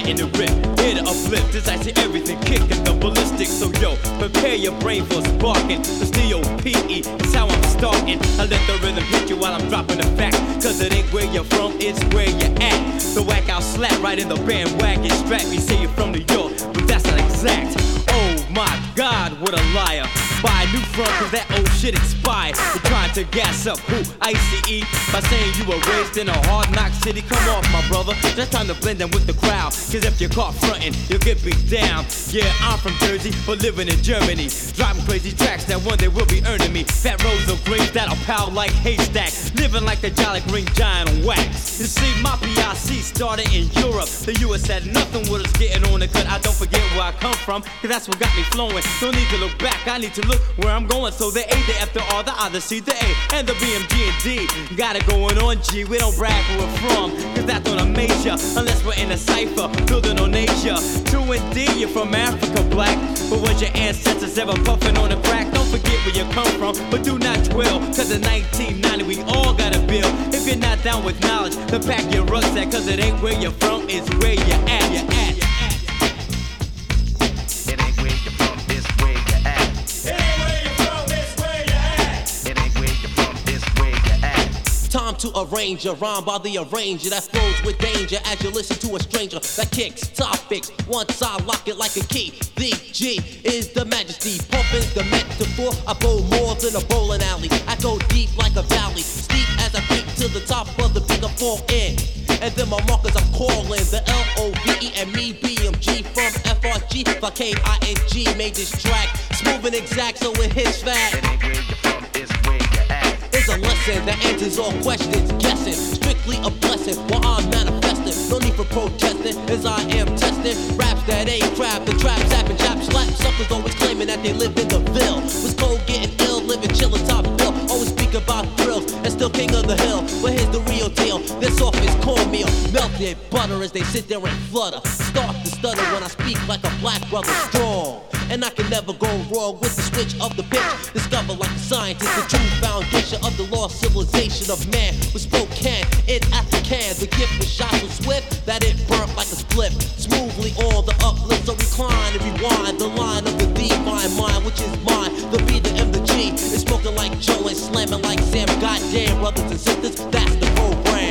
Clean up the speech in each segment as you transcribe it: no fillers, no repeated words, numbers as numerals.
letting it rip. Here to uplift, this I see everything kicking the ballistic. So yo, prepare your brain for sparking. The D-O-P-E is how I'm starting. I let the rhythm hit you while I'm dropping the fact. Cause it ain't where you're from, it's where you're at. The whack out slap right in the bandwagon strap. You say you're from New York, but that's not exact. Oh my God, what a liar. Buy a new front cause that old shit expired. You're trying to gas up who? ICE by saying you were raised in a hard knock city. Come off my brother, just time to blend in with the crowd. Cause if you're caught frontin', you'll get beat down. Yeah, I'm from Jersey, but living in Germany. Driving crazy tracks that one day will be earning me. Fat rows of greens that'll pile like haystacks. Living like the Jolly Green Giant on wax. You see, my PIC started in Europe. The US had nothing with us getting on the cut. I don't forget where I come from, cause that's what got me flowing. Don't need to look back, I need to look where I'm going. So the A, the F, the R, the I, the C, the A, and the B, M, G, and D. Got it going on, G. We don't brag where we're from, cause that's on a major. Unless we're in a cipher, building on Asia. 2 and D, you're from Africa, black. But was your ancestors ever puffing on the crack? Don't forget where you come from, but do not dwell. Cause in 1990, we all got a bill. If you're not down with knowledge, then pack your rucksack. Cause it ain't where you're from, it's where you're at. You're at. Time to arrange a rhyme by the arranger that flows with danger as you listen to a stranger that kicks topics once I lock it like a key. The G is the majesty, pumping the metaphor. I bowl more than a bowling alley. I go deep like a valley, steep as I creep to the top of the bigger fall in. And then my markers I'm calling the L-O-V-E and me BMG from FRG. Like K-I-N-G made this track smooth and exact so it hits fast. It ain't where you're from, it's where you're at. It's a lesson that answers all questions, guessing, strictly a blessing while I'm manifesting. No need for protesting, as I am testing raps that ain't crap. The trap, zapping, chap, slap. Suckers always claiming that they live in the Ville. Was cold, getting ill, living chillin', top bill. Always speak about thrills, and still king of the hill. But here's the real deal, this off is cornmeal, melted butter as they sit there and flutter. Start to stutter when I speak like a black brother strong. And I can never go wrong with the switch of the pitch. Discover like a scientist the true foundation of the lost civilization of man. Was Spokane in African. The gift was shot so swift that it burnt like a split. Smoothly on the uplift, so recline and rewind the line of the divine mind, which is mine. The B, the M, the G. It's spoken like Joe and slamming like Sam. Goddamn, brothers and sisters, that's the program.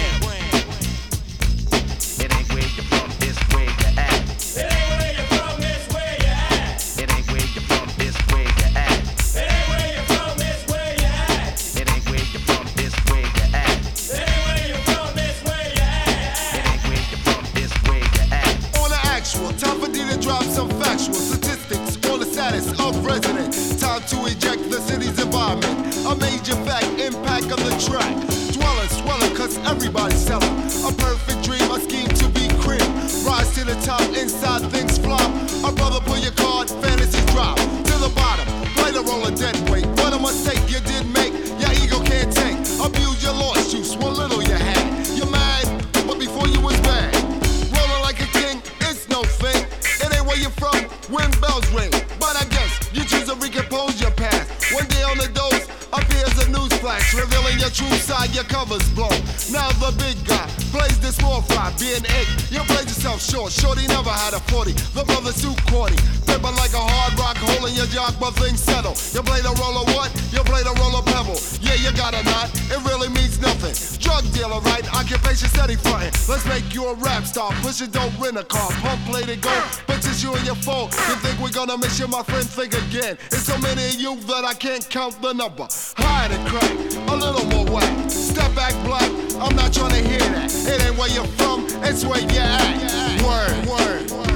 It ain't where you're from, it's where you're at. It ain't where you're from, it's where you're at. It ain't where you're from, it's where you're at. It ain't where you're from, it's where you're at. It ain't where you're from, it's where you're at. It ain't where you're from, it's where you're at. It ain't where you're from, it's where you're at. On the actual, time for D to drop some factual statistics on the status of residents. Time to eject the city's environment. A major fact, impact of the track. Dwelling, swelling, cause everybody's selling. A perfect dream, a scheme to be cream. Rise to the top, inside things flop. A brother pull your card, fantasy drop. To the bottom, play the role of dead weight. What a mistake you did make, your ego can't take. Abuse your lost juice, what little you had. You're mad, but before you was bad. Rolling like a king, it's no thing. It ain't where you're from, when bells ring. But I guess you choose to recompose your past. One day on the dose, appears a news flash, revealing your true side, your cover's blown. Now the big guy plays the small fry, being egg. You played yourself short, shorty never had a 40. The brother's too corny, paper like a hard rock, hole in your jock, but things settle. You play the role of what? You play the role of pebble. Yeah, you got a knot, it really means nothing. Drug dealer, right? Occupation steady frontin'. Let's make you a rap star, push it, don't rent a car. Pump, play to go, but it's you and your phone. You think we're gonna miss you, my friend? Think again. It's so many of you that I can't count the number. Higher the crack, a little more whack. Step back, black, I'm not trying to hear that. It ain't where you're from, it's where you're at. Word.